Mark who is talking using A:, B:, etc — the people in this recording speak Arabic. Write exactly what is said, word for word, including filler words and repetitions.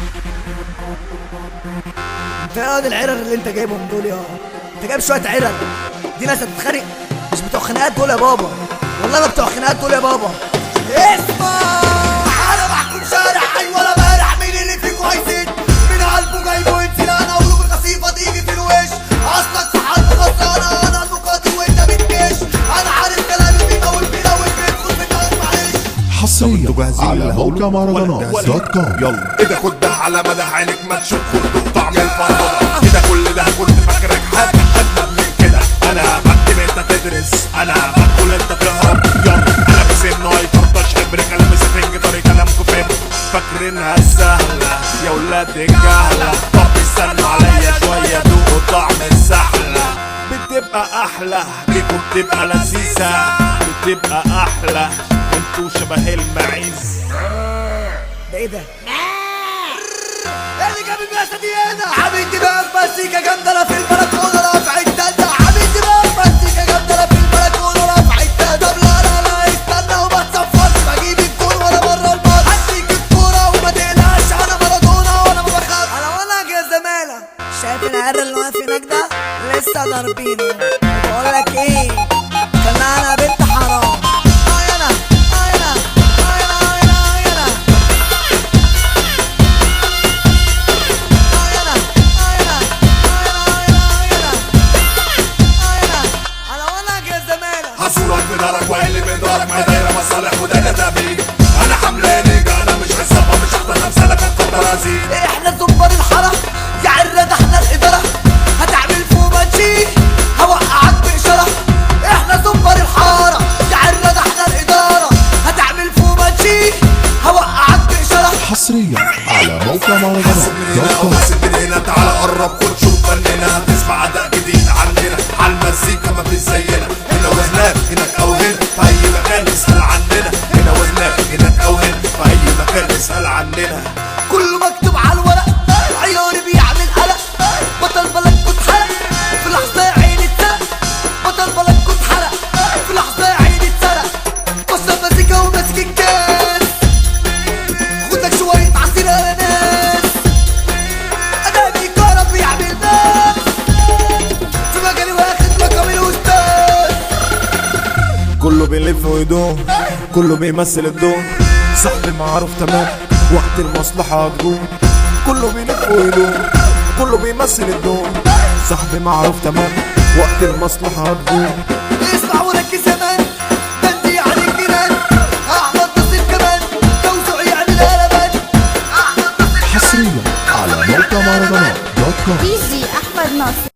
A: انت يا واد العرر اللي انت جايبهم دول يا انت جايب شويه عرر. دي ناس هتتخانق، مش بتوع خناقات دول يا بابا، والله ما بتوع خناقات دول يا بابا. اسمع، انا بحكم شارع حي ولا بارع. مين اللي فيكوا هيزيد من قلبه جايبه ينزل؟ انا اقوله بالقصيفه تيجي في الوش. اصلك في حرب خسرانه، انا المقاتل وانت بالجيش. انا عارف كلامي بيطول بيلوش بيدخل بيتعب معلش.
B: حصريا على موقع مهرجانات دوت كوم.
C: يلا اذا كنت ده على مدى عينك ما تشوف خد طعم الفرهده كده. كل ده كنت فاكرك حاجه اجمل من كده. انا بقدم انت تدرس، انا بدخل انت تهرب. يلا انا بسنه هيفرطش حبر كلام سفنج طريق كلامكم فين؟ فاكرينها سهله يا ولاد الجهله. طب استنوا عليا شويه دوقوا طعم السحله. بتبقى احلى بيكم، بتبقى لذيذه، بتبقى احلى. انتوا شبه المعيز.
A: ده ايه ده؟ ايه اللي جاب المقاسه دي هنا؟ عامل دماغ مزيكا جامده لا في البلكونه رافع التالتة. عامل دماغ مزيكا جامده لا في البلكونه رافع التالتة. طب لا لا لا استنى وما تصفرش، بجيب الكورة وانا بره الماتش. هديك الكورة وما تقلقش، انا مارادونا وانا ما بخافش. انا وانا يا زمالة شايف العرق اللي واقف هناك ده؟ لسه ضاربينه. بقول لك ايه، خلينا بنت حرام.
C: هصورك بدارك واللي بدارك ما دايره مصالح وده كتابي. انا حملاني انا مش حسابها، مش هحضر امثالك هتفضل ازيد.
A: احنا زبار الحاره يا عرة، احنا الاداره. هتعمل فوماتشي هوقعك باشاره. احنا زبار الحاره يا عرة، احنا الاداره. هتعمل فوماتشي هوقعك باشاره.
B: حصريا على موقع مهرجانات دوت كوم.
C: من هنا تعالى قرب خد شوف فننا. هتسمع اداء جديد عندنا على المزيكا ما فيش زينا. هنا وهناك هناك او هنا في اي مكان اسال عننا. هنا وهناك هناك او هنا في اي مكان اسال عننا.
A: كله مكتوب على الورق، عيوني بيعمل قلق. بطل بلدكوا اتحرق في لحظه يا عيني اتسرق. بطل بلدكوا اتحرق في لحظه يا عيني اتسرق. بص المزيكا وماسك الكاس، خدلك شويه عصير اناناس. انا بيكرم بيعمل باس في مجالي واخد لقب الاستاذ.
C: كله بيلف ويدوم، كله بيمثل الدور. صاحبي معروف تمام وقت المصلحة هتقوم. كله بيلف ويدوم، كله بيمثل الدور. صاحبي معروف تمام وقت المصلحة هتقوم.
A: اسمع وركز يا مان، ده انت يعني الجنان. احمد نصيب كمان توزع يعمل قلبان. احمد نصيب
B: حصريا على موقع مهرجانات دوت كوم.
D: دي جي احمد ناصر.